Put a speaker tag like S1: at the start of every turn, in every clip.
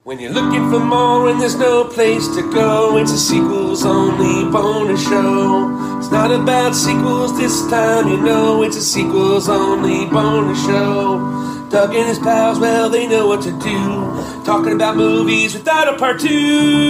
S1: When you're looking for more and there's no place to go, it's a sequels only bonus show. It's not about sequels this time, you know, it's a sequels only bonus show. Doug and his pals, well, they know what to do, talking about movies without a part two.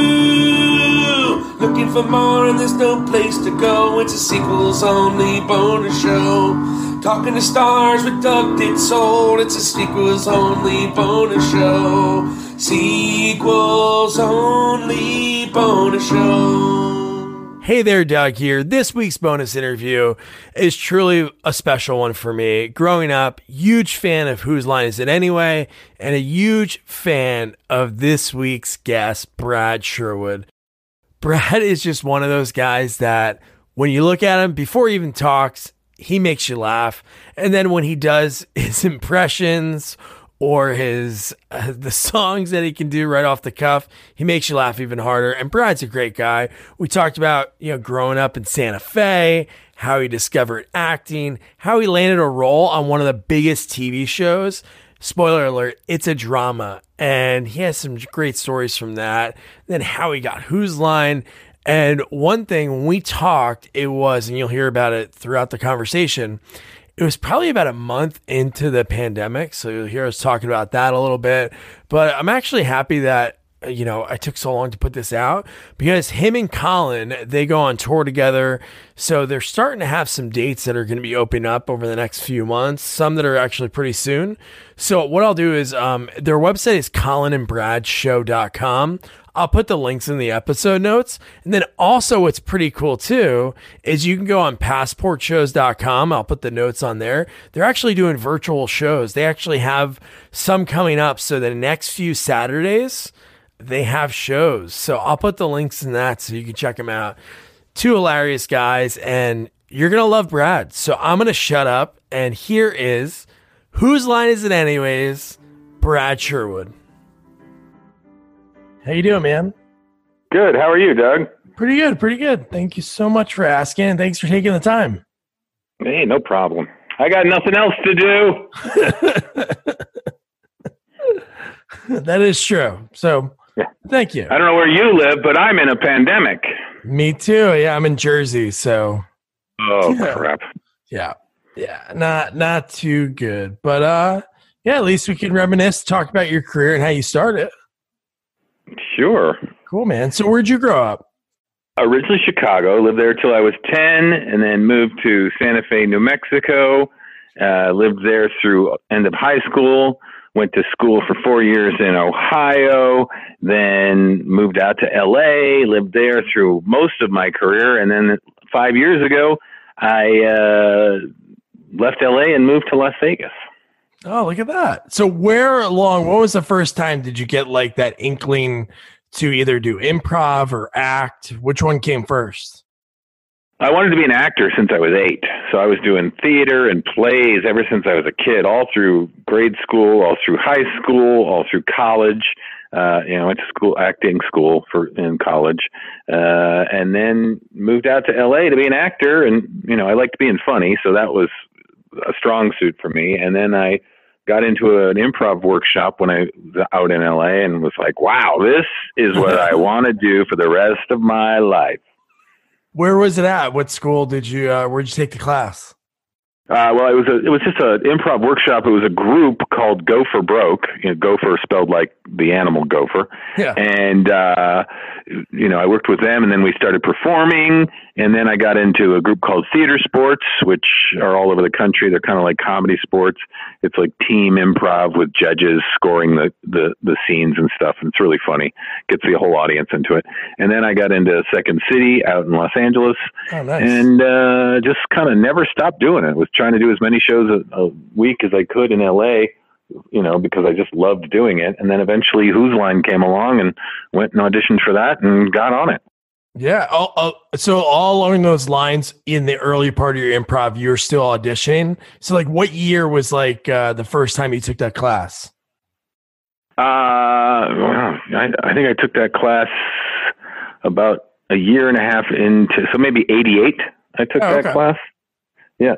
S1: Looking for more and there's no place to go, it's a sequels only bonus show. Talking to stars with Doug Ditsold, it's a sequels only bonus show. Sequels only bonus show.
S2: Hey there, Doug here. This week's bonus interview is truly a special one for me. Growing up, huge fan of Whose Line Is It Anyway, and a huge fan of this week's guest, Brad Sherwood. Brad is just one of those guys that when you look at him, before he even talks, he makes you laugh. And then when he does his impressions or his the songs that he can do right off the cuff, he makes you laugh even harder. And Brad's a great guy. We talked about, growing up in Santa Fe, how he discovered acting, how he landed a role on one of the biggest TV shows. Spoiler alert, it's a drama. And he has some great stories from that. Then how he got Whose Line. And one thing, when we talked, it was, and you'll hear about it throughout the conversation, it was probably about a month into the pandemic. So you'll hear us talking about that a little bit. But I'm actually happy that, I took so long to put this out, because him and Colin, they go on tour together. So they're starting to have some dates that are going to be opening up over the next few months, some that are actually pretty soon. So what I'll do is their website is colinandbradshow.com. I'll put the links in the episode notes. And then also what's pretty cool too is you can go on passportshows.com. I'll put the notes on there. They're actually doing virtual shows. They actually have some coming up. So the next few Saturdays, they have shows. So I'll put the links in that so you can check them out. Two hilarious guys, and you're going to love Brad. So I'm going to shut up. And here is Whose Line Is It Anyways? Brad Sherwood. How you doing, man?
S3: Good. How are you, Doug?
S2: Pretty good. Thank you so much for asking. Thanks for taking the time.
S3: Hey, no problem. I got nothing else to do.
S2: That is true. So, yeah. Thank you.
S3: I don't know where you live, but I'm in a pandemic.
S2: Me too. Yeah, I'm in Jersey, so.
S3: Oh, crap.
S2: Yeah. Not too good. But, at least we can reminisce, talk about your career and how you started.
S3: Sure.
S2: Cool, man. So where'd you grow up?
S3: Originally Chicago. Lived there till I was 10, and then moved to Santa Fe, New Mexico. Lived there through end of high school. Went to school for 4 years in Ohio. Then moved out to L.A. Lived there through most of my career. And then 5 years ago, I left L.A. and moved to Las Vegas.
S2: Oh, look at that. So what was the first time did you get like that inkling to either do improv or act? Which one came first?
S3: I wanted to be an actor since I was 8. So I was doing theater and plays ever since I was a kid, all through grade school, all through high school, all through college. Went to acting school in college, and then moved out to LA to be an actor. And, I liked being funny. So that was a strong suit for me. And then I got into an improv workshop when I was out in LA and was like, wow, this is what I want to do for the rest of my life.
S2: Where was it at? What school where'd you take the class?
S3: It was just an improv workshop. It was a group called Go for Broke. Gopher spelled like the animal gopher. Yeah. And, I worked with them, and then we started performing. And then I got into a group called Theater Sports, which are all over the country. They're kind of like comedy sports. It's like team improv with judges scoring the scenes and stuff. And it's really funny. Gets the whole audience into it. And then I got into Second City out in Los Angeles.
S2: Oh, nice.
S3: And just kind of never stopped doing it. Was trying to do as many shows a week as I could in LA, because I just loved doing it. And then eventually Whose Line came along and went and auditioned for that and got on it.
S2: Yeah. So all along those lines, in the early part of your improv, you were still auditioning. So like what year was like the first time you took that class?
S3: I think I took that class about a year and a half into, so maybe 88. I took that class. Yeah.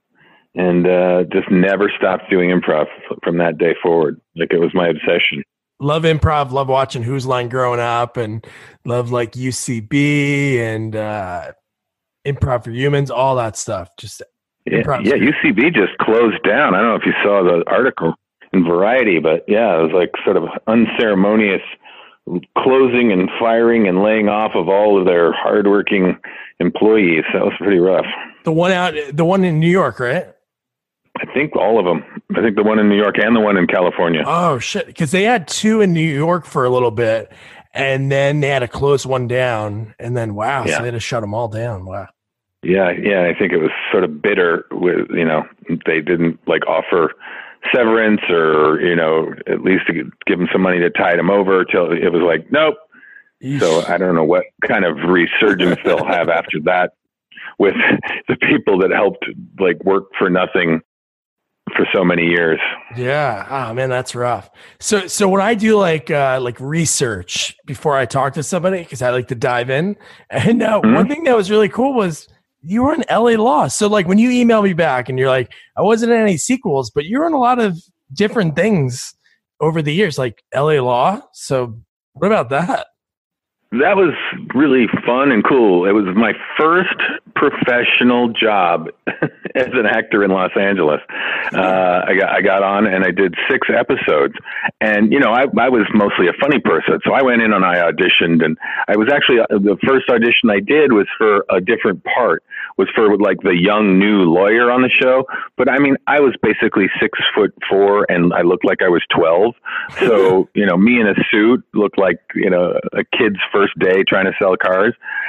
S3: And just never stopped doing improv from that day forward. Like it was my obsession.
S2: love improv, love watching Whose Line growing up, and love like UCB and Improv for Humans, all that stuff. Just
S3: yeah, UCB just closed down. I don't know if you saw the article in Variety, but yeah, it was like sort of unceremonious closing and firing and laying off of all of their hardworking employees. That was pretty rough.
S2: The one in New York, right?
S3: I think all of them. I think the one in New York and the one in California.
S2: Oh shit! Because they had two in New York for a little bit, and then they had to close one down, and then so they had to shut them all down. Wow.
S3: Yeah. I think it was sort of bitter with, they didn't like offer severance or, at least to give them some money to tide them over till it was like, nope. Eesh. So I don't know what kind of resurgence they'll have after that with the people that helped like work for nothing for so many years.
S2: Yeah. Oh man, that's rough. So when I do like research before I talk to somebody, cause I like to dive in, and one thing that was really cool was you were in LA Law. So like when you email me back and you're like, I wasn't in any sequels, but you're in a lot of different things over the years, like LA Law. So what about that?
S3: That was really fun and cool. It was my first professional job as an actor in Los Angeles. I got on and I did 6 episodes, and I was mostly a funny person, so I went in and I auditioned, and I was actually the first audition I did was for a different part, was for like the young new lawyer on the show. But I mean, I was basically 6'4" and I looked like I was 12. So me in a suit looked like a kid's first day trying to sell cars.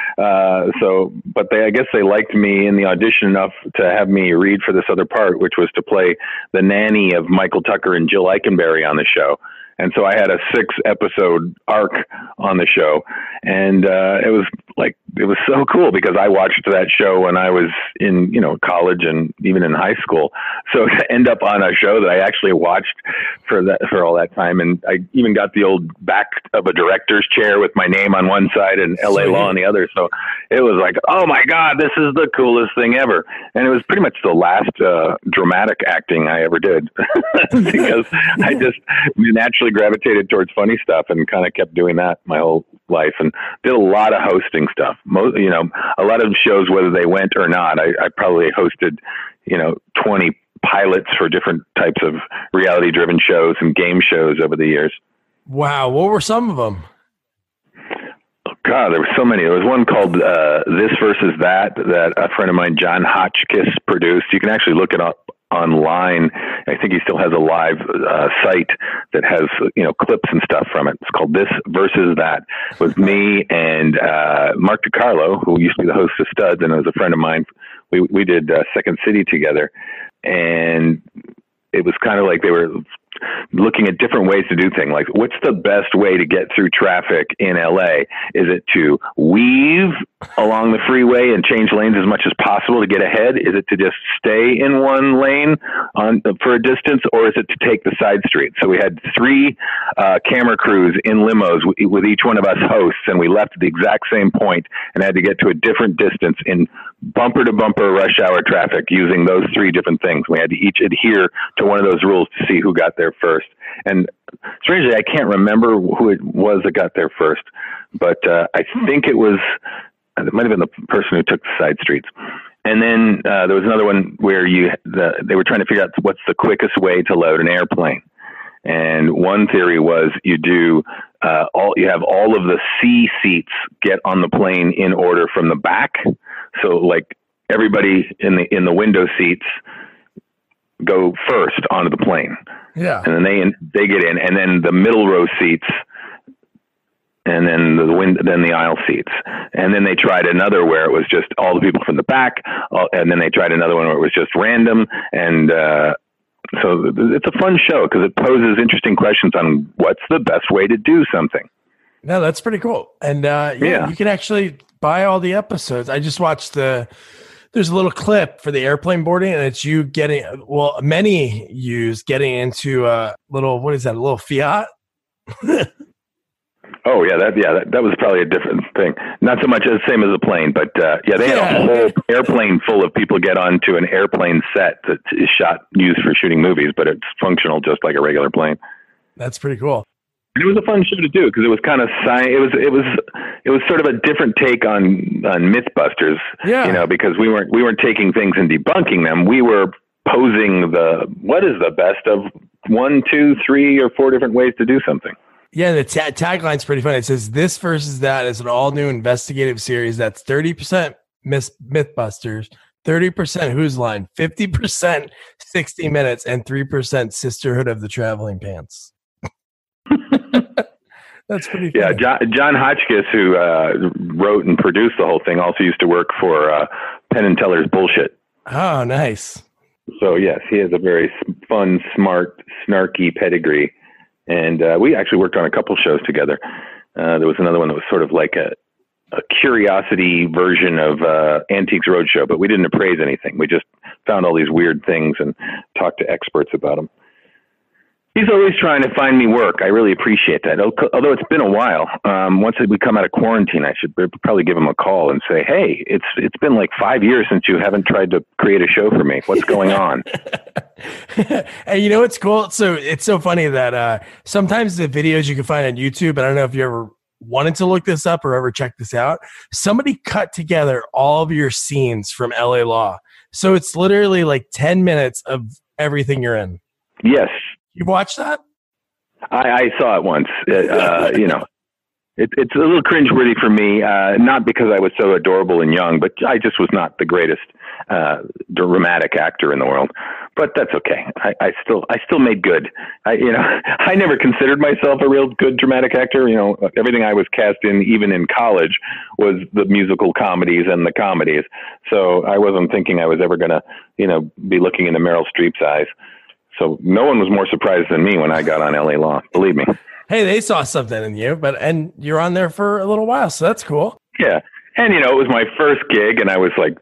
S3: But I guess they liked me in the audition enough to have me read for this other part, which was to play the nanny of Michael Tucker and Jill Eikenberry on the show. And so I had a 6-episode arc on the show, and it was so cool because I watched that show when I was in college and even in high school. So to end up on a show that I actually watched for all that time, and I even got the old back of a director's chair with my name on one side and LA Law on the other. So it was like, oh my God, this is the coolest thing ever. And it was pretty much the last dramatic acting I ever did because I just naturally gravitated towards funny stuff and kind of kept doing that my whole life, and did a lot of hosting stuff. A lot of shows, whether they went or not, I probably hosted 20 pilots for different types of reality driven shows and game shows over the years.
S2: Wow. What were some of them?
S3: Oh God, there were so many. There was one called This Versus That a friend of mine, John Hotchkiss, produced. You can actually look it up online. I think he still has a live site that has clips and stuff from it. It's called This Versus That. It was me and Mark DiCarlo, who used to be the host of Studs, and it was a friend of mine. We did Second City together, and it was kind of like they were looking at different ways to do things. Like, what's the best way to get through traffic in LA? Is it to weave along the freeway and change lanes as much as possible to get ahead? Is it to just stay in one lane for a distance, or is it to take the side street? So we had 3 camera crews in limos with each one of us hosts, and we left at the exact same point and had to get to a different distance in bumper to bumper rush hour traffic using those 3 different things. We had to each adhere to one of those rules to see who got there first. And strangely, I can't remember who it was that got there first, but I think it might have been the person who took the side streets. And then there was another one where they were trying to figure out what's the quickest way to load an airplane. And one theory was you have all of the C seats get on the plane in order from the back. So like everybody in the window seats go first onto the plane.
S2: Yeah.
S3: And then they get in, and then the middle row seats, and then the aisle seats. And then they tried another where it was just all the people from the back, and then they tried another one where it was just random. And so it's a fun show because it poses interesting questions on what's the best way to do something.
S2: No, that's pretty cool. And you can actually buy all the episodes. I just watched there's a little clip for the airplane boarding, and it's you getting into a little Fiat.
S3: Oh yeah, that was probably a different thing. Not so much the same as a plane, but they had a whole airplane full of people get onto an airplane set that is used for shooting movies, but it's functional just like a regular plane.
S2: That's pretty cool.
S3: And it was a fun show to do because it was kind of it was sort of a different take on MythBusters.
S2: Yeah.
S3: You know, because we weren't taking things and debunking them. We were posing what is the best of 1, 2, 3, or 4 different ways to do something.
S2: Yeah, the tagline's pretty funny. It says, "This versus that is an all-new investigative series that's 30% MythBusters, 30% Whose Line, 50% 60 Minutes, and 3% Sisterhood of the Traveling Pants." That's pretty funny.
S3: Yeah, John Hotchkiss, who wrote and produced the whole thing, also used to work for Penn and Teller's Bullshit.
S2: Oh, nice.
S3: So, yes, he has a very fun, smart, snarky pedigree. And we actually worked on a couple shows together. There was another one that was sort of like a curiosity version of Antiques Roadshow, but we didn't appraise anything. We just found all these weird things and talked to experts about them. He's always trying to find me work. I really appreciate that. Although it's been a while. Once we come out of quarantine, I should probably give him a call and say, "Hey, it's been like 5 years since you haven't tried to create a show for me. What's going on?"
S2: And you know what's cool? So it's so funny that sometimes the videos you can find on YouTube, and I don't know if you ever wanted to look this up or ever check this out, somebody cut together all of your scenes from LA Law. So it's literally like 10 minutes of everything you're in.
S3: Yes.
S2: You watched that?
S3: I saw it once. You know, it's a little cringeworthy for me, not because I was so adorable and young, but I just was not the greatest dramatic actor in the world. But that's okay. I still made good. I never considered myself a real good dramatic actor. You know, everything I was cast in, even in college, was the musical comedies and the comedies. So I wasn't thinking I was ever going to, be looking into Meryl Streep's eyes. So no one was more surprised than me when I got on LA Law. Believe me.
S2: Hey, they saw something in you, and you're on there for a little while, so that's cool.
S3: Yeah, and it was my first gig, and I was like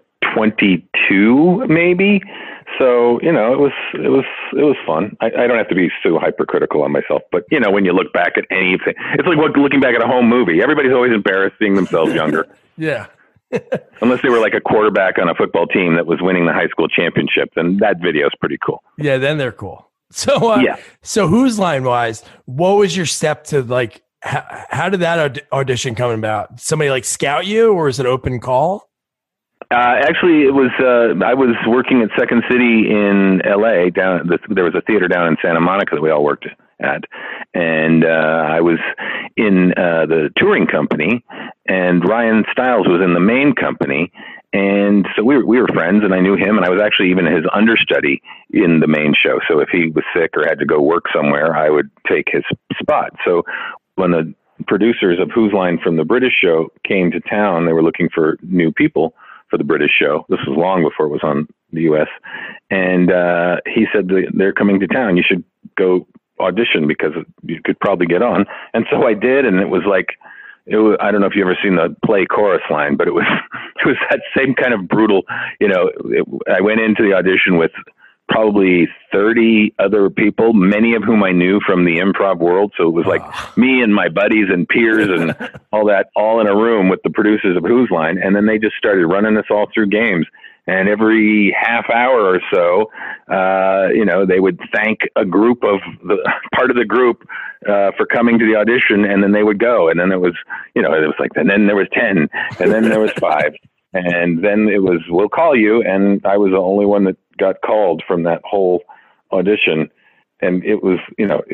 S3: 22, maybe. So it was fun. I don't have to be so hypercritical on myself, but when you look back at anything, it's like looking back at a home movie. Everybody's always embarrassed seeing themselves younger.
S2: Yeah.
S3: Unless they were like a quarterback on a football team that was winning the high school championship, then that video is pretty cool.
S2: Yeah, then they're cool. So, So Whose Line wise, what was your step to like? How did that audition come about? Somebody scout you, or is it open call?
S3: Actually, it was. I was working at Second City in L.A. There was a theater down in Santa Monica that we all worked at, and I was in the touring company, and Ryan Stiles was in the main company, and so we were friends, and I knew him, and I was actually even his understudy in the main show. So if he was sick or had to go work somewhere, I would take his spot. So when the producers of Whose Line from the British show came to town, they were looking for new people for the British show. This was long before it was on the U.S. And he said, they're coming to town. You should go audition because you could probably get on. And so I did. And it was I don't know if you've ever seen the play Chorus Line, but it was that same kind of brutal, I went into the audition with probably 30 other people, many of whom I knew from the improv world. So it was like me and my buddies and peers and all that, all in a room with the producers of Whose Line. And then they just started running us all through games. And every half hour or so, they would thank a group of part of the group for coming to the audition, and then they would go. And then it was, and then there was 10, and then there was 5. And then it was, we'll call you. And I was the only one that got called from that whole audition. And it was,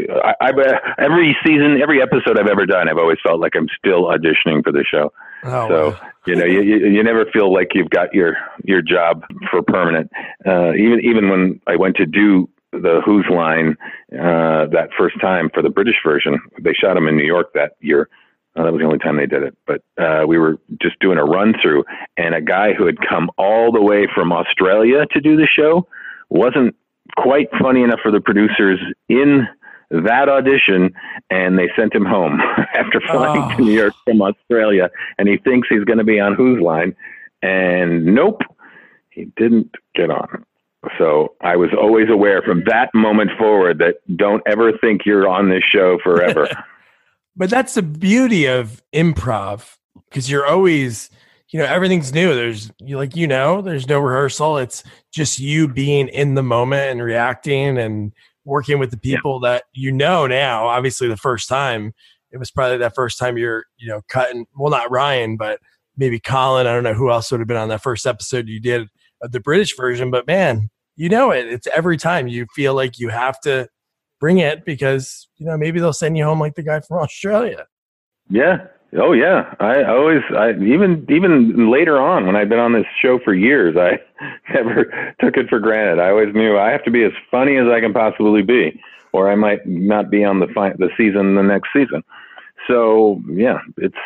S3: every season, every episode I've ever done, I've always felt like I'm still auditioning for the show.
S2: Oh,
S3: so,
S2: wow.
S3: you never feel like you've got your job for permanent. Even when I went to do the Whose Line that first time for the British version, they shot them in New York that year. That was the only time they did it. But we were just doing a run through, and a guy who had come all the way from Australia to do the show wasn't quite funny enough for the producers in that audition, and they sent him home after flying to New York from Australia, and he thinks he's going to be on Whose Line, and nope, he didn't get on. So I was always aware from that moment forward that don't ever think you're on this show forever.
S2: But that's the beauty of improv, because you're always, everything's new. There's no rehearsal. It's just you being in the moment and reacting and working with the people that now. Obviously, the first time, it was probably that first time you're, cutting, well, not Ryan, but maybe Colin. I don't know who else would have been on that first episode you did of the British version, but man, it's every time you feel like you have to bring it because, maybe they'll send you home like the guy from Australia.
S3: Yeah. Oh yeah. I even later on when I'd been on this show for years, I never took it for granted. I always knew I have to be as funny as I can possibly be, or I might not be on the season, the next season. So yeah,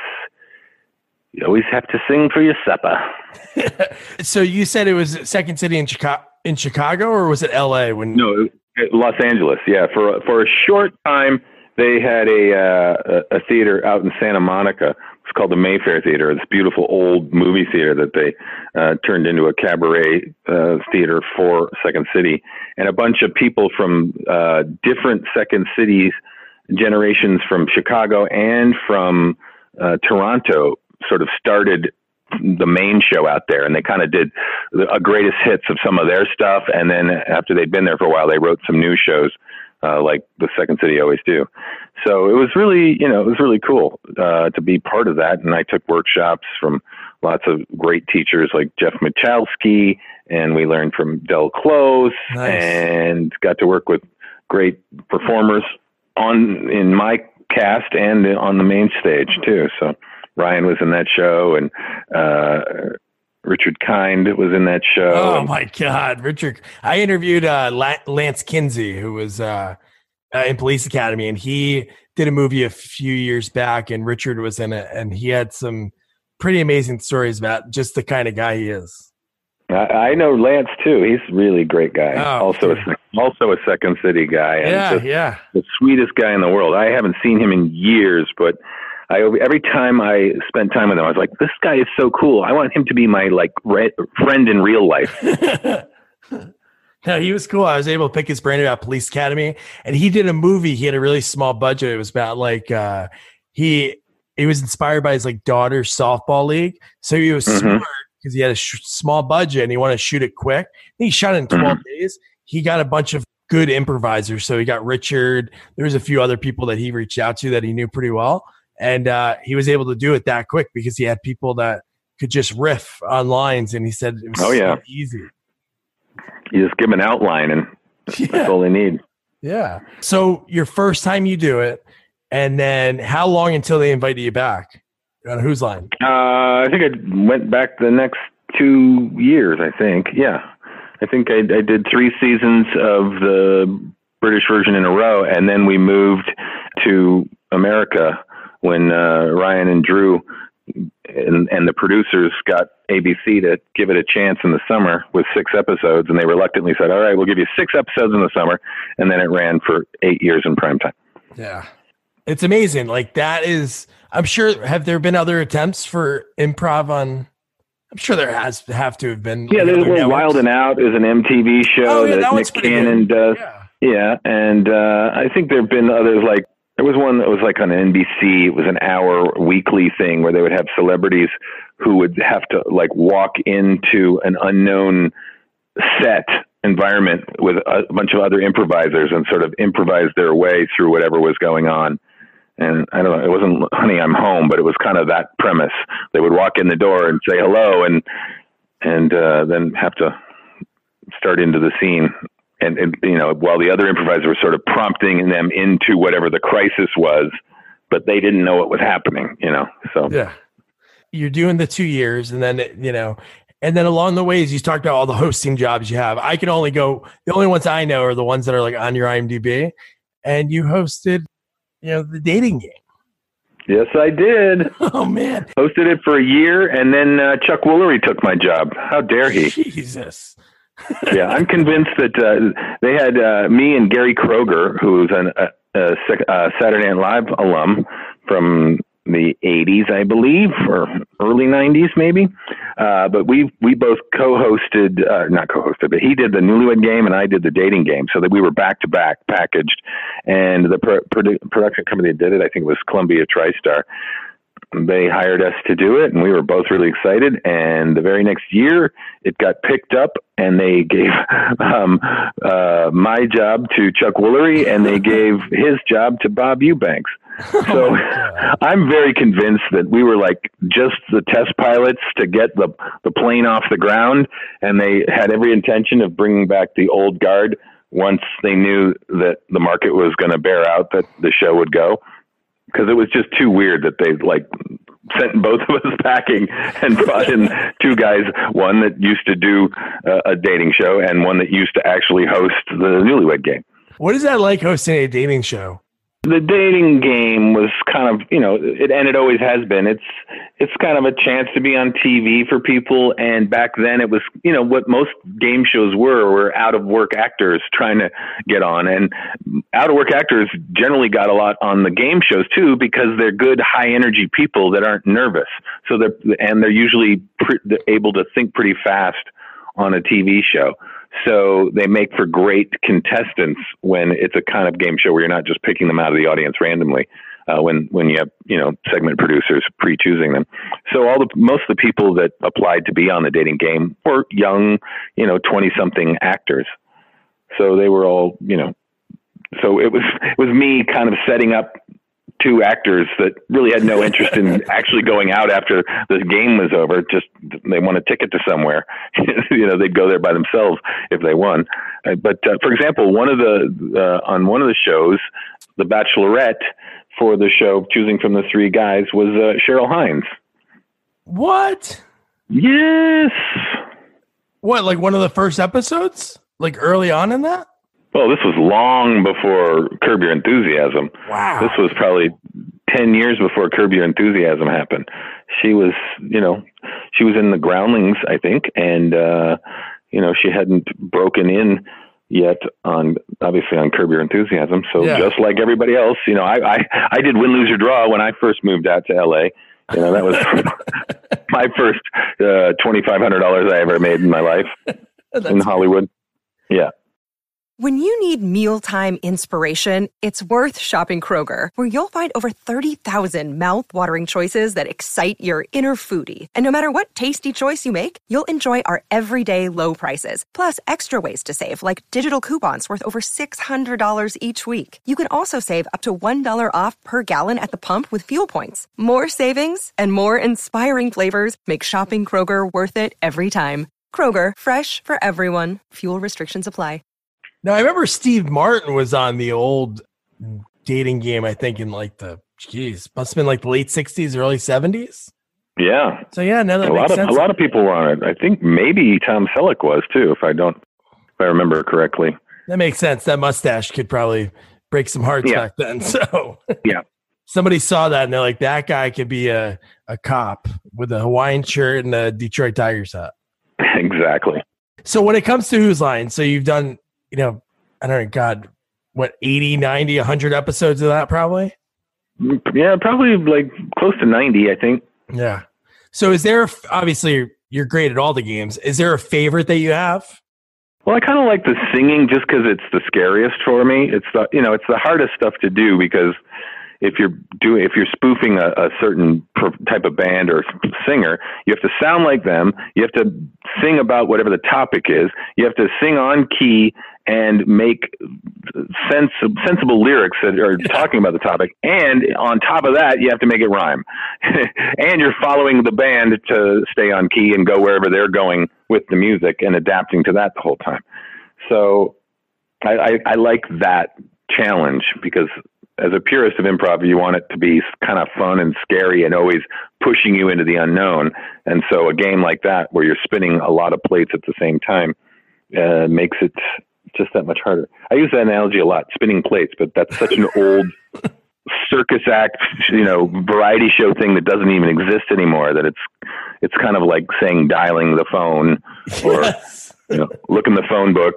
S3: you always have to sing for your supper.
S2: So you said it was Second City in Chicago, or was it LA?
S3: No, Los Angeles. Yeah. For a short time, they had a theater out in Santa Monica. It's called the Mayfair Theater. It's a beautiful old movie theater that they turned into a cabaret theater for Second City. And a bunch of people from different Second Cities generations from Chicago and from Toronto sort of started the main show out there, and they kind of did a greatest hits of some of their stuff. And then after they'd been there for a while, they wrote some new shows. Like the Second City always do. So it was really, cool to be part of that. And I took workshops from lots of great teachers like Jeff Michalski, and we learned from Del Close. Nice. And got to work with great performers in my cast and on the main stage too. So Ryan was in that show, and Richard Kind was in that show.
S2: Oh my God, Richard! I interviewed Lance Kinsey, who was in Police Academy, and he did a movie a few years back, and Richard was in it, and he had some pretty amazing stories about just the kind of guy he is.
S3: I know Lance too. He's a really great guy. Oh, also a Second City guy. And the sweetest guy in the world. I haven't seen him in years, but every time I spent time with him, I was like, this guy is so cool. I want him to be my friend in real life.
S2: No, he was cool. I was able to pick his brain about Police Academy, and he did a movie. He had a really small budget. It was about he was inspired by his daughter's softball league. So he was smart because he had a small budget and he wanted to shoot it quick. He shot it in 12 days. He got a bunch of good improvisers. So he got Richard. There was a few other people that he reached out to that he knew pretty well. And he was able to do it that quick because he had people that could just riff on lines. And he said it was so easy.
S3: You just give them an outline and that's all they need.
S2: Yeah. So your first time you do it, and then how long until they invited you back? On Whose Line?
S3: I think I went back the next 2 years, I think. Yeah. I think I did 3 seasons of the British version in a row, and then we moved to America when Ryan and Drew and the producers got ABC to give it a chance in the summer with 6 episodes, and they reluctantly said, all right, we'll give you 6 episodes in the summer, and then it ran for 8 years in primetime.
S2: Yeah. It's amazing. That is, I'm sure, have there been other attempts for improv on, I'm sure there have to have been.
S3: Yeah, there's Wild and Out is an MTV show that Nick Cannon does. Yeah. And I think there have been others there was one that was on NBC. It was an hour weekly thing where they would have celebrities who would have to walk into an unknown set environment with a bunch of other improvisers and sort of improvise their way through whatever was going on. And I don't know, it wasn't Honey, I'm Home, but it was kind of that premise. They would walk in the door and say hello and then have to start into the scene. And while the other improvisers were sort of prompting them into whatever the crisis was, but they didn't know what was happening, so.
S2: Yeah. You're doing the 2 years, and then, and then along the ways, you talked about all the hosting jobs you have. I can only go, the only ones I know are the ones that are on your IMDb, and you hosted, the Dating Game.
S3: Yes, I did.
S2: Oh, man.
S3: Hosted it for a year, and then Chuck Woolery took my job. How dare he?
S2: Jesus.
S3: Yeah, I'm convinced that they had me and Gary Kroger, who's a Saturday Night Live alum from the 80s, I believe, or early 90s maybe. But we both not co-hosted, but he did the Newlywed Game and I did the Dating Game, so that we were back-to-back packaged. And the production company that did it, I think it was Columbia TriStar, they hired us to do it, and we were both really excited. And the very next year, it got picked up, and they gave my job to Chuck Woolery, and they gave his job to Bob Eubanks. So I'm very convinced that we were like just the test pilots to get the plane off the ground, and they had every intention of bringing back the old guard once they knew that the market was going to bear out that the show would go. Because it was just too weird that they like sent both of us packing and brought in two guys, one that used to do a dating show and one that used to actually host the Newlywed Game.
S2: What is that like hosting a dating show?
S3: The dating game was kind of, and it always has been. It's kind of a chance to be on TV for people. And back then it was, what most game shows were out of work actors trying to get on. And out of work actors generally got a lot on the game shows too, because they're good, high energy people that aren't nervous. So they're usually able to think pretty fast on a TV show. So they make for great contestants when it's a kind of game show where you're not just picking them out of the audience randomly, when you have, segment producers pre-choosing them. So most of the people that applied to be on the dating game were young, 20-something actors. So they were all, so it was me kind of setting up two actors that really had no interest in actually going out after the game was over. Just they want a ticket to somewhere. They'd go there by themselves if they won. But for example, on one of the shows, The Bachelorette, for the show Choosing from the Three Guys, was Cheryl Hines.
S2: What?
S3: Yes.
S2: What, like one of the first episodes? Like early on in that?
S3: Well, this was long before Curb Your Enthusiasm.
S2: Wow.
S3: This was probably 10 years before Curb Your Enthusiasm happened. She was, she was in the Groundlings, I think, and, she hadn't broken in yet obviously on Curb Your Enthusiasm. So just like everybody else, I did Win, Lose, or Draw when I first moved out to LA. That was my first $2,500 I ever made in my life in Hollywood. Yeah.
S4: When you need mealtime inspiration, it's worth shopping Kroger, where you'll find over 30,000 mouth-watering choices that excite your inner foodie. And no matter what tasty choice you make, you'll enjoy our everyday low prices, plus extra ways to save, like digital coupons worth over $600 each week. You can also save up to $1 off per gallon at the pump with fuel points. More savings and more inspiring flavors make shopping Kroger worth it every time. Kroger, fresh for everyone. Fuel restrictions apply.
S2: Now, I remember Steve Martin was on the old dating game, I think, in like must have been like the late 60s, early 70s.
S3: Yeah.
S2: So, yeah, now that makes sense.
S3: A lot of people were on it. I think maybe Tom Selleck was, too, if I remember correctly.
S2: That makes sense. That mustache could probably break some hearts back then. So,
S3: yeah.
S2: Somebody saw that and they're like, that guy could be a cop with a Hawaiian shirt and a Detroit Tigers hat.
S3: Exactly.
S2: So, when it comes to Whose Line, so you've done, I don't know, God, what, 80, 90, 100 episodes of that probably?
S3: Yeah, probably like close to 90, I think.
S2: Yeah. So is there, obviously you're great at all the games. Is there a favorite that you have?
S3: Well, I kind of like the singing just because it's the scariest for me. It's it's the hardest stuff to do because if you're spoofing a certain type of band or singer, you have to sound like them. You have to sing about whatever the topic is. You have to sing on key and make sensible lyrics that are talking about the topic. And on top of that, you have to make it rhyme. And you're following the band to stay on key and go wherever they're going with the music and adapting to that the whole time. So I like that challenge because as a purist of improv, you want it to be kind of fun and scary and always pushing you into the unknown. And so a game like that, where you're spinning a lot of plates at the same time, makes it just that much harder. I use that analogy a lot, spinning plates, but that's such an old circus act, variety show thing that doesn't even exist anymore, that it's kind of like saying dialing the phone or, look in the phone book.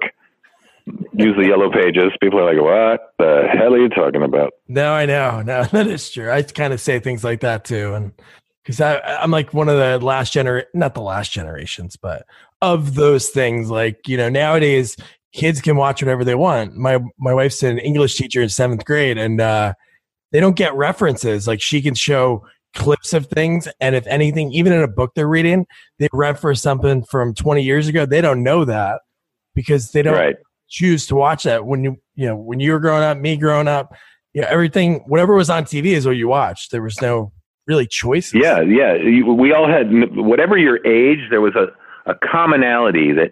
S3: Use the yellow pages. People are like, what the hell are you talking about?
S2: No, I know. No, that is true. I kind of say things like that too. And because I'm like one of the not the last generations, but of those things, like, nowadays kids can watch whatever they want. My wife's an English teacher in 7th grade and they don't get references. Like she can show clips of things. And if anything, even in a book they're reading, they reference something from 20 years ago. They don't know that because they don't choose to watch that. When you were growing up, me growing up, everything, whatever was on TV is what you watched. There was no really choices.
S3: Yeah. We all had, whatever your age, there was a commonality that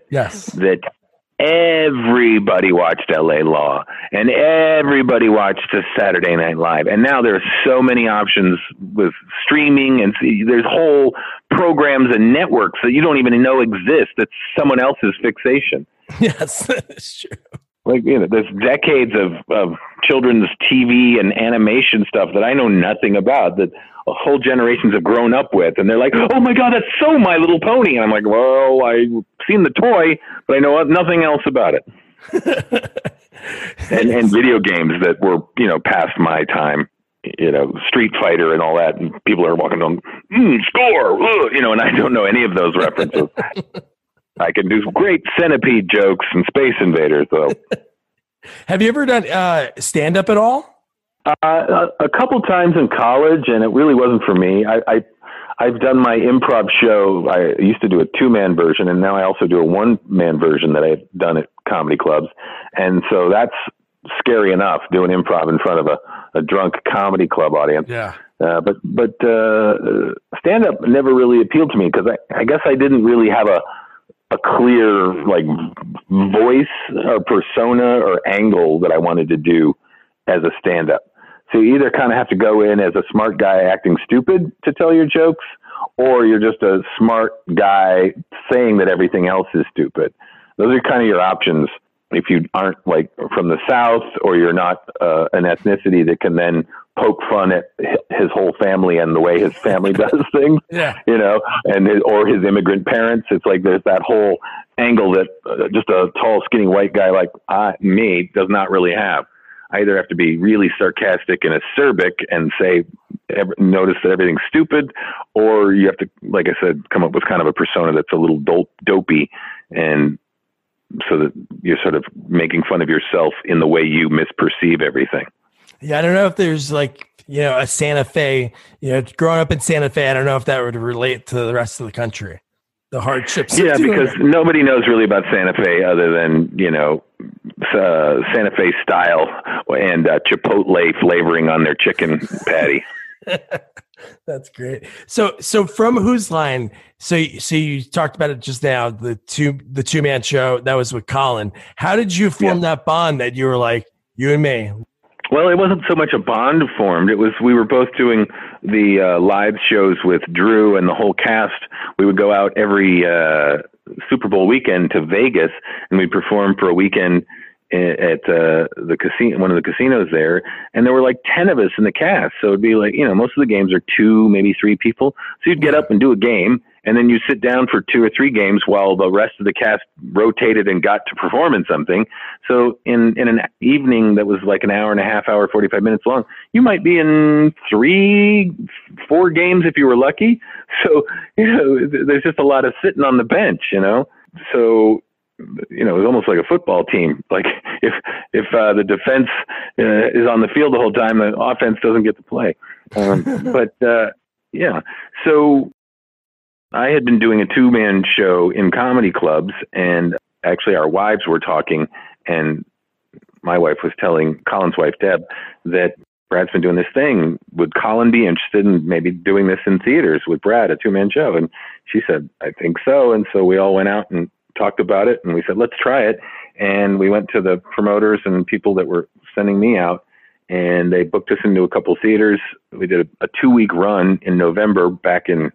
S3: everybody watched LA Law and everybody watched Saturday Night Live. And now there's so many options with streaming, and there's whole programs and networks that you don't even know exist. That's someone else's fixation.
S2: Yes, that's true.
S3: Like, there's decades of children's TV and animation stuff that I know nothing about, that whole generations have grown up with. And they're like, oh my God, that's so My Little Pony. And I'm like, well, I've seen the toy, but I know nothing else about it. and video games that were, past my time, Street Fighter and all that. And people are walking on, score, and I don't know any of those references. I can do great Centipede jokes and Space Invaders, though.
S2: Have you ever done stand-up at all?
S3: A couple times in college, and it really wasn't for me. I've done my improv show. I used to do a 2-man version, and now I also do a 1-man version that I've done at comedy clubs. And so that's scary enough, doing improv in front of a drunk comedy club audience.
S2: Yeah.
S3: But stand-up never really appealed to me because I guess I didn't really have a clear voice or persona or angle that I wanted to do as a stand-up. So you either kind of have to go in as a smart guy acting stupid to tell your jokes, or you're just a smart guy saying that everything else is stupid. Those are kind of your options if you aren't from the South, or you're not an ethnicity that can then poke fun at his whole family and the way his family does things, or his immigrant parents. It's like there's that whole angle that just a tall, skinny white guy like me does not really have. I either have to be really sarcastic and acerbic and notice that everything's stupid, or you have to, like I said, come up with kind of a persona that's a little dopey, and so that you're sort of making fun of yourself in the way you misperceive everything.
S2: Yeah, I don't know if there's a Santa Fe, growing up in Santa Fe, I don't know if that would relate to the rest of the country, the hardships.
S3: Yeah, because nobody knows really about Santa Fe other than, Santa Fe style and Chipotle flavoring on their chicken patty.
S2: That's great. So from Whose Line? So you talked about it just now. The 2-man show that was with Colin. How did you form that bond that you were like, you and me?
S3: Well, it wasn't so much a bond formed. It was, we were both doing the live shows with Drew and the whole cast. We would go out every Super Bowl weekend to Vegas, and we'd perform for a weekend at the casino, one of the casinos there. And there were 10 of us in the cast. So it'd be most of the games are 2, maybe 3 people. So you'd get up and do a game, and then you sit down for 2 or 3 games while the rest of the cast rotated and got to perform in something. So in an evening that was an hour and a half, 45 minutes long, you might be in 3, 4 games if you were lucky. So, there's just a lot of sitting on the bench, So, it was almost like a football team. If the defense is on the field the whole time, the offense doesn't get to play. So I had been doing a 2-man show in comedy clubs, and actually our wives were talking, and my wife was telling Colin's wife, Deb, that Brad's been doing this thing. Would Colin be interested in maybe doing this in theaters with Brad, a 2-man show? And she said, I think so. And so we all went out and talked about it, and we said, let's try it. And we went to the promoters and people that were sending me out, and they booked us into a couple theaters. We did a 2-week run in November back in,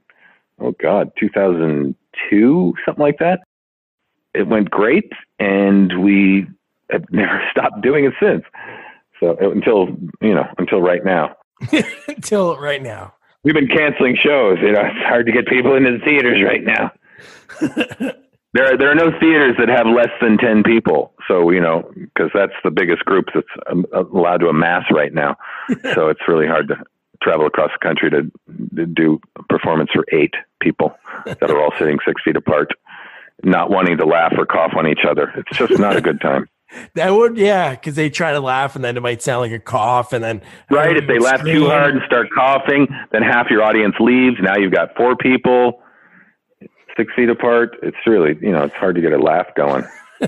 S3: 2002, something like that. It went great, and we have never stopped doing it since. So until right now.
S2: Until right now.
S3: We've been canceling shows. It's hard to get people into the theaters right now. There are no theaters that have less than 10 people. So, because that's the biggest group that's allowed to amass right now. So it's really hard to travel across the country to do a performance for 8 people that are all sitting 6 feet apart, not wanting to laugh or cough on each other. It's just not a good time.
S2: That would, yeah, because they try to laugh and then it might sound like a cough, and then
S3: Right. If they laugh too hard and start coughing, then half your audience leaves. Now you've got 4 people 6 feet apart. It's really, it's hard to get a laugh going.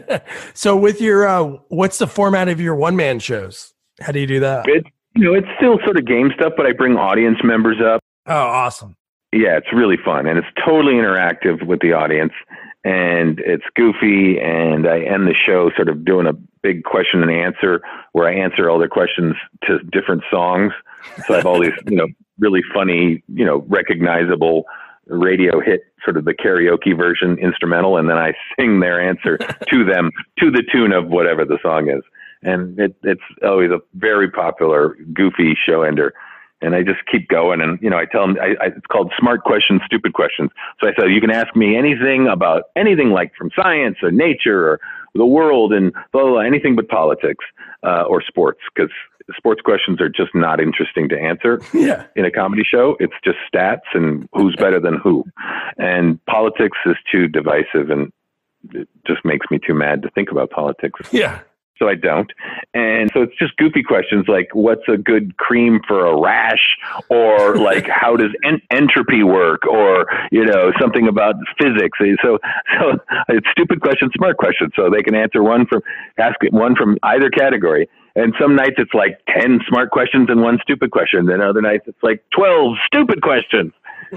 S2: So with your, what's the format of your one-man shows? How do you do that?
S3: It's still sort of game stuff, but I bring audience members up.
S2: Oh, awesome.
S3: Yeah, it's really fun, and it's totally interactive with the audience, and it's goofy, and I end the show sort of doing a big question and answer where I answer all their questions to different songs. So I have all these, really funny, recognizable radio hit, sort of the karaoke version instrumental, and then I sing their answer to them to the tune of whatever the song is. And it's always a very popular, goofy show ender. And I just keep going. And, I tell them, it's called Smart Questions, Stupid Questions. So I said, you can ask me anything about anything, like from science or nature or the world and blah, blah, blah, anything but politics or sports, because sports questions are just not interesting to answer in a comedy show. It's just stats and who's better than who. And politics is too divisive, and it just makes me too mad to think about politics.
S2: Yeah.
S3: So I don't. And so it's just goofy questions like, what's a good cream for a rash? Or like, how does entropy work? Or, something about physics. So it's stupid questions, smart questions. So they can ask one from either category. And some nights it's like 10 smart questions and 1 stupid question. Then other nights it's like 12 stupid questions.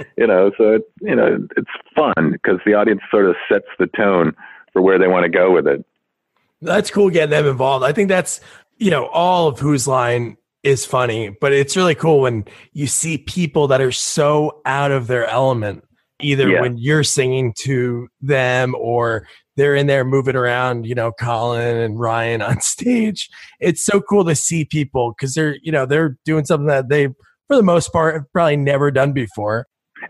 S3: So it's fun because the audience sort of sets the tone for where they want to go with it.
S2: That's cool getting them involved. I think that's, all of Whose Line is funny, but it's really cool when you see people that are so out of their element, either when you're singing to them or they're in there moving around, Colin and Ryan on stage. It's so cool to see people because they're doing something that they, for the most part, have probably never done before.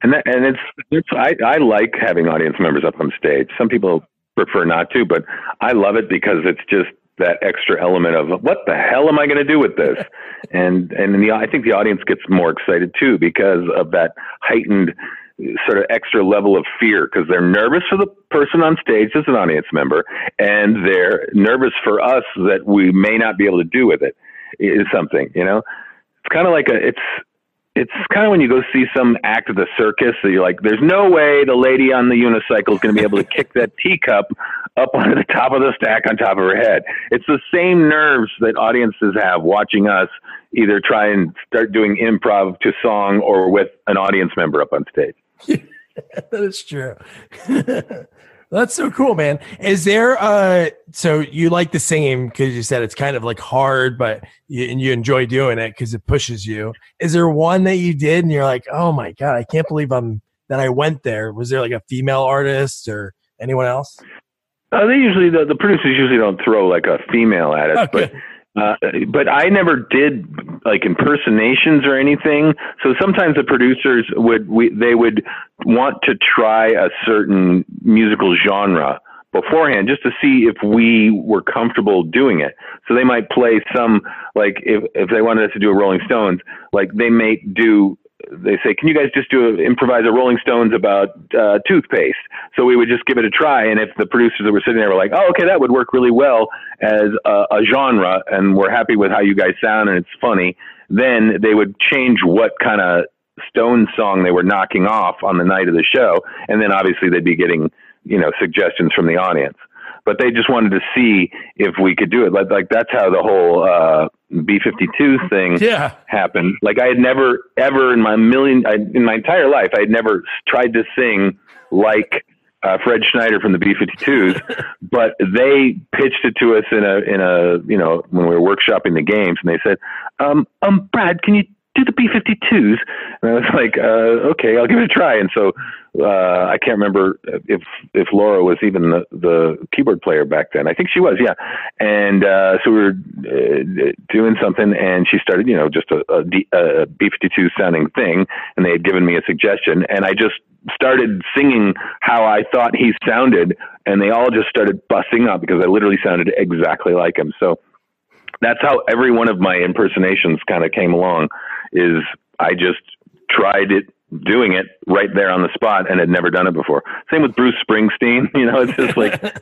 S2: I like having audience members up on stage. Some people prefer not to, but I love it because it's just that extra element of what the hell am I going to do with this? And I think the audience gets more excited too because of that heightened sort of extra level of fear, because they're nervous for the person on stage as an audience member, and they're nervous for us that we may not be able to do with it is something, It's kind of like it's kind of when you go see some act at the circus that you're like, there's no way the lady on the unicycle is going to be able to kick that teacup up onto the top of the stack on top of her head. It's the same nerves that audiences have watching us either try and start doing improv to song or with an audience member up on stage. That is true. That's so cool, man. Is there so you like the singing because you said it's kind of like hard, but you enjoy doing it because it pushes you. Is there one that you did and you're like, oh my God, I can't believe that I went there? Was there like a female artist or anyone else?
S3: They usually, the producers usually don't throw like a female at it, okay. But I never did like impersonations or anything. So sometimes the producers would want to try a certain musical genre beforehand just to see if we were comfortable doing it. So they might play some, like if they wanted us to do a Rolling Stones, like they say, can you guys just improvise a Rolling Stones about toothpaste? So we would just give it a try. And if the producers that were sitting there were like, oh, okay, that would work really well as a genre, and we're happy with how you guys sound and it's funny, then they would change what kind of Stones song they were knocking off on the night of the show. And then obviously they'd be getting, suggestions from the audience. But they just wanted to see if we could do it. Like that's how the whole B-52 thing happened. Like I had never, ever in my entire life, I had never tried to sing like Fred Schneider from the B-52s, but they pitched it to us in a when we were workshopping the games, and they said, Brad, can you do the B-52s? And I was like, okay, I'll give it a try. And so I can't remember if Laura was even the keyboard player back then. I think she was, yeah. And so we were doing something, and she started, just a B-52 sounding thing, and they had given me a suggestion, and I just started singing how I thought he sounded, and they all just started busting up because I literally sounded exactly like him. So that's how every one of my impersonations kind of came along, is I just tried doing it right there on the spot and had never done it before. Same with Bruce Springsteen. It's just like,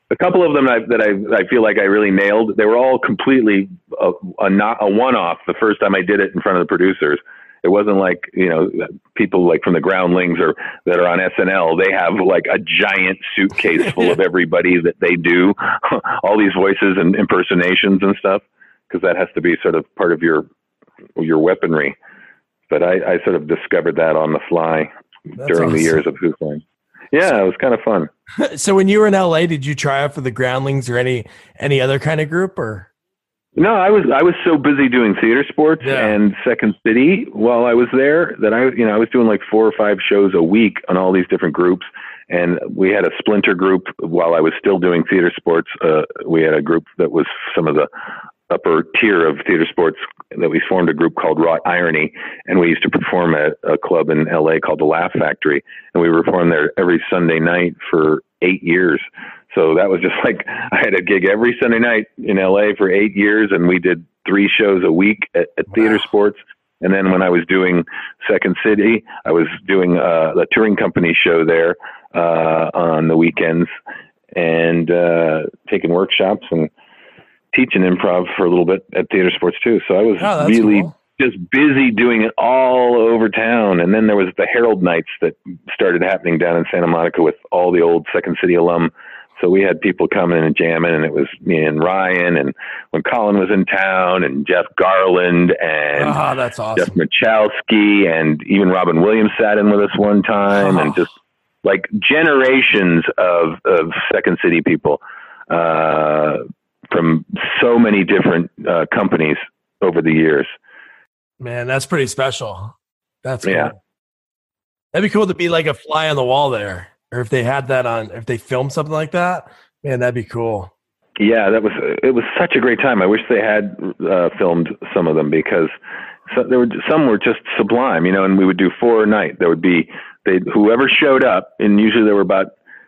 S3: A couple of them that I feel like I really nailed. They were all completely a one-off the first time I did it in front of the producers. It wasn't like, people like from the Groundlings or that are on SNL. They have like a giant suitcase full of everybody that they do, all these voices and impersonations and stuff, because that has to be sort of part of your weaponry. But I sort of discovered that on the fly. That's during awesome. The years of Who's Line. Yeah, it was kind of fun.
S2: So when you were in LA, did you try out for the Groundlings or any other kind of group or?
S3: No, I was so busy doing theater sports and Second City while I was there that I was doing like 4 or 5 shows a week on all these different groups. And we had a splinter group while I was still doing theater sports. We had a group that was some of the upper tier of theater sports that we formed a group called Wrought Irony. And we used to perform at a club in LA called the Laugh Factory. And we performed there every Sunday night for 8 years. So that was just like, I had a gig every Sunday night in LA for 8 years. And we did 3 shows a week at theater sports. And then when I was doing Second City, I was doing the touring company show there on the weekends and taking workshops and teaching improv for a little bit at theater sports too. So I was really just busy doing it all over town. And then there was the Herald Nights that started happening down in Santa Monica with all the old Second City alum. So we had people coming and jamming, and it was me and Ryan, and when Colin was in town, and Jeff Garland, and
S2: that's awesome.
S3: Jeff Michalski, and even Robin Williams sat in with us one time, and just like generations of Second City people from so many different companies over the years.
S2: Man, that's pretty special. That's cool. That'd be cool to be like a fly on the wall there. Or if they had that on, if they filmed something like that, man, that'd be cool.
S3: Yeah, it was such a great time. I wish they had filmed some of them because some were just sublime, and we would do 4 a night. There would be whoever showed up, and usually there were about,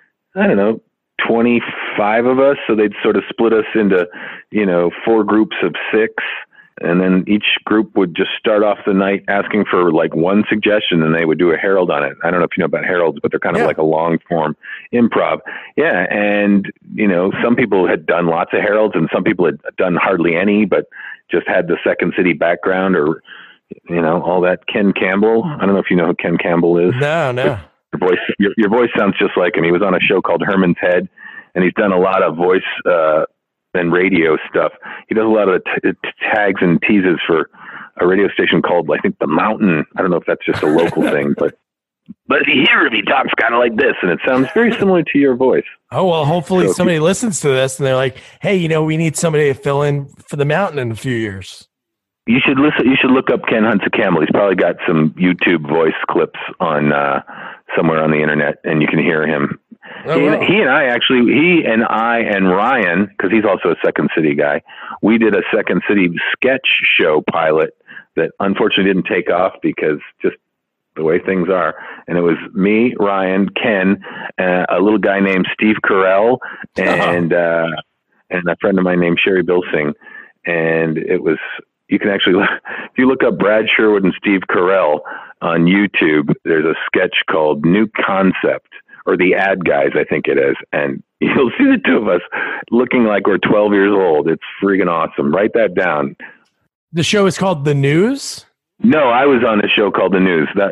S3: 25 of us. So they'd sort of split us into, 4 groups of 6. And then each group would just start off the night asking for like one suggestion, and they would do a Herald on it. I don't know if you know about Heralds, but they're kind of like a long form improv. Yeah. And, some people had done lots of Heralds, and some people had done hardly any, but just had the Second City background or, all that. Ken Campbell. I don't know if you know who Ken Campbell is.
S2: No.
S3: Your voice sounds just like him. He was on a show called Herman's Head, and he's done a lot of voice, and radio stuff. He does a lot of tags and teases for a radio station called, I think, The Mountain. I don't know if that's just a local thing, but if you hear him, he talks kind of like this, and it sounds very similar to your voice.
S2: Oh, well, hopefully somebody listens to this and they're like, hey, we need somebody to fill in for The Mountain in a few years.
S3: You should listen. You should look up Ken Hunts a Camel. He's probably got some YouTube voice clips on somewhere on the internet, and you can hear him. He and I and Ryan, because he's also a Second City guy, we did a Second City sketch show pilot that unfortunately didn't take off because just the way things are. And it was me, Ryan, Ken, a little guy named Steve Carell, and a friend of mine named Sherry Bilsing. And it was, you can actually, if you look up Brad Sherwood and Steve Carell on YouTube, there's a sketch called New Concept, or The Ad Guys, I think it is. And you'll see the two of us looking like we're 12 years old. It's freaking awesome. Write that down.
S2: The show is called The News?
S3: No, I was on a show called The News. This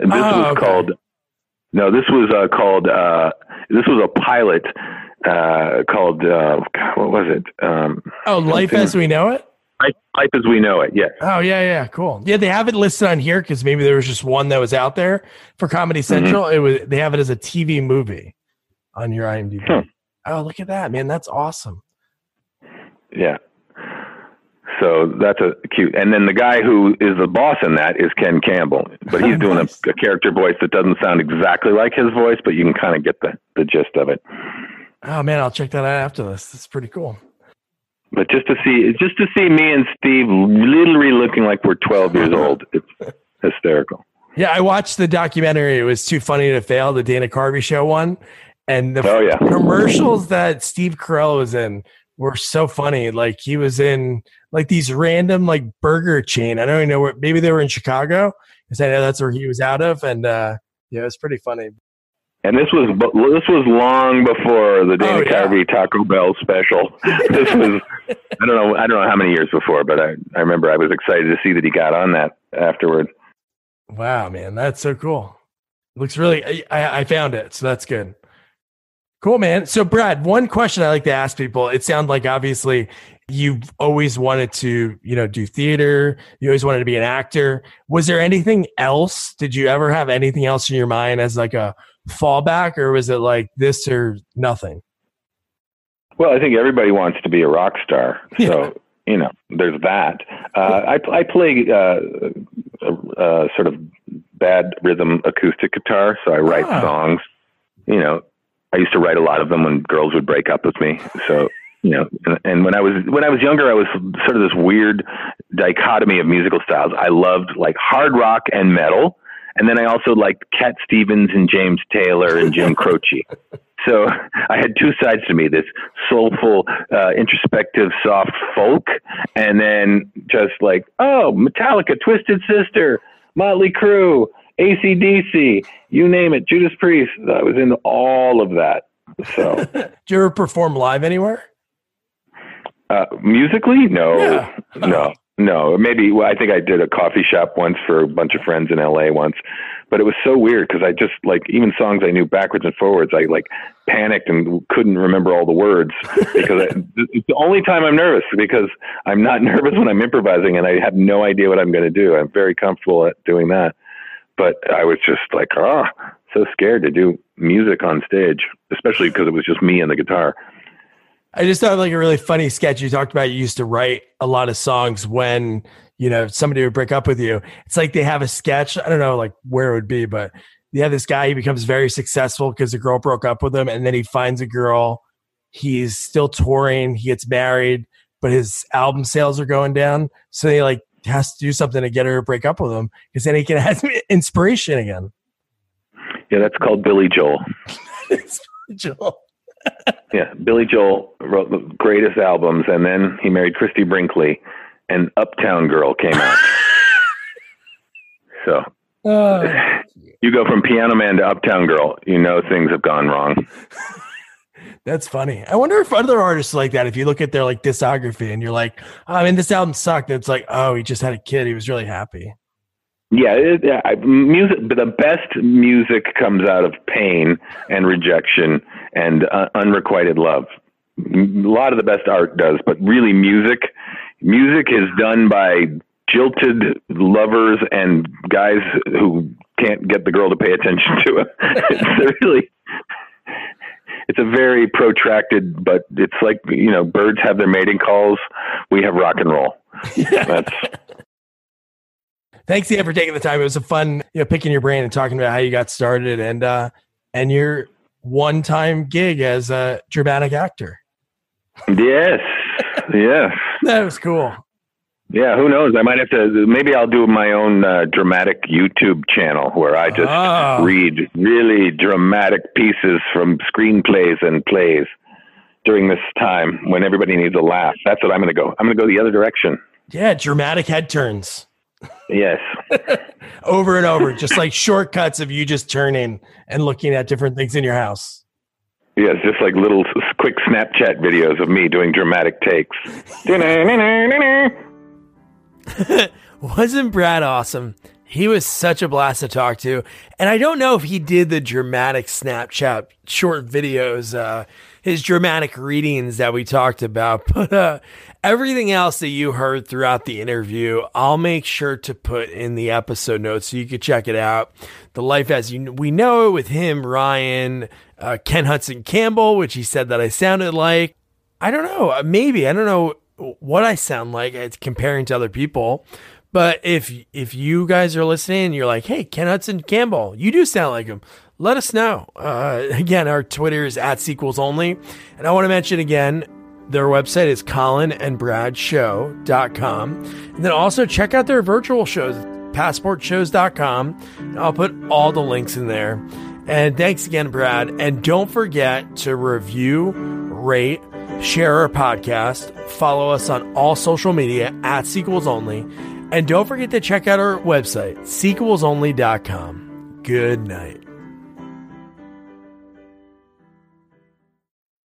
S3: was a pilot called, what was it?
S2: Life as We Know It?
S3: Life as We Know It, yes.
S2: Oh, yeah, cool. Yeah, they have it listed on here because maybe there was just one that was out there for Comedy Central. Mm-hmm. They have it as a TV movie on your IMDb. Oh, look at that, man. That's awesome.
S3: Yeah. So that's a cute. And then the guy who is the boss in that is Ken Campbell. But he's doing a character voice that doesn't sound exactly like his voice, but you can kind of get the gist of it.
S2: Oh, man, I'll check that out after this. That's pretty cool.
S3: But just to see me and Steve literally looking like we're 12 years old, it's hysterical.
S2: Yeah, I watched the documentary. It was Too Funny to Fail, the Dana Carvey show one. And the commercials that Steve Carell was in were so funny. Like he was in like these random like burger chain. I don't even know where, maybe they were in Chicago. Because I know that's where he was out of. And it was pretty funny.
S3: And this was long before the Dana Carvey Taco Bell special. This was I don't know how many years before, but I remember I was excited to see that he got on that afterward.
S2: Wow, man, that's so cool. Looks really. I found it, so that's good. Cool, man. So, Brad, one question I like to ask people. It sounds like obviously you've always wanted to, do theater. You always wanted to be an actor. Was there anything else? Did you ever have anything else in your mind as like a fallback, or was it like this or nothing?
S3: Well, I think everybody wants to be a rock star. So, there's that. I play sort of bad rhythm acoustic guitar. So I write songs, I used to write a lot of them when girls would break up with me. So, and when I was younger, I was sort of this weird dichotomy of musical styles. I loved like hard rock and metal. And then I also liked Cat Stevens and James Taylor and Jim Croce. So I had two sides to me, this soulful, introspective, soft folk. And then just like, Metallica, Twisted Sister, Motley Crue, AC/DC, you name it, Judas Priest. I was into all of that. So,
S2: did you ever perform live anywhere?
S3: Musically? No, no. Maybe I think I did a coffee shop once for a bunch of friends in LA once, but it was so weird because I just like even songs I knew backwards and forwards. I like panicked and couldn't remember all the words because it's the only time I'm nervous because I'm not nervous when I'm improvising and I have no idea what I'm going to do. I'm very comfortable at doing that. But I was just like, so scared to do music on stage, especially because it was just me and the guitar.
S2: I just thought like a really funny sketch. You talked about you used to write a lot of songs when, somebody would break up with you. It's like they have a sketch. I don't know like where it would be, but you have this guy, he becomes very successful because the girl broke up with him. And then he finds a girl. He's still touring. He gets married, but his album sales are going down. So he like has to do something to get her to break up with him because then he can have inspiration again.
S3: Yeah, that's called Billy Joel.
S2: Joel.
S3: Yeah, Billy Joel wrote the greatest albums, and then he married Christy Brinkley, and Uptown Girl came out. So you go from Piano Man to Uptown Girl, things have gone wrong.
S2: That's funny. I wonder if other artists like that, if you look at their like discography and you're like, this album sucked. It's like, he just had a kid. He was really happy.
S3: Yeah, music. But the best music comes out of pain and rejection and unrequited love. A lot of the best art does, but really music is done by jilted lovers and guys who can't get the girl to pay attention to it. It's a very protracted, but it's like, birds have their mating calls. We have rock and roll.
S2: Thanks again for taking the time. It was a fun, picking your brain and talking about how you got started and your one-time gig as a dramatic actor.
S3: Yes.
S2: That was cool.
S3: Yeah, who knows? I might have to, maybe I'll do my own dramatic YouTube channel where I just read really dramatic pieces from screenplays and plays during this time when everybody needs a laugh. That's what I'm going to go. I'm going to go the other direction.
S2: Yeah, dramatic head turns.
S3: Yes.
S2: Over and over, just like shortcuts of you just turning and looking at different things in your house.
S3: Yes, just like little quick Snapchat videos of me doing dramatic takes.
S2: Wasn't Brad awesome? He was such a blast to talk to. And I don't know if he did the dramatic Snapchat short videos, his dramatic readings that we talked about, but everything else that you heard throughout the interview, I'll make sure to put in the episode notes so you can check it out. The Life as We Know It with him, Ryan, Ken Hudson Campbell, which he said that I sounded like. I don't know. Maybe. I don't know what I sound like. It's comparing to other people. But if you guys are listening and you're like, hey, Ken Hudson Campbell, you do sound like him, let us know. Again, our Twitter is @sequelsonly. And I want to mention again, their website is colinandbradshow.com. And then also check out their virtual shows, passportshows.com. And I'll put all the links in there. And thanks again, Brad. And don't forget to review, rate, share our podcast, follow us on all social media @sequelsonly. And don't forget to check out our website, sequelsonly.com. Good night.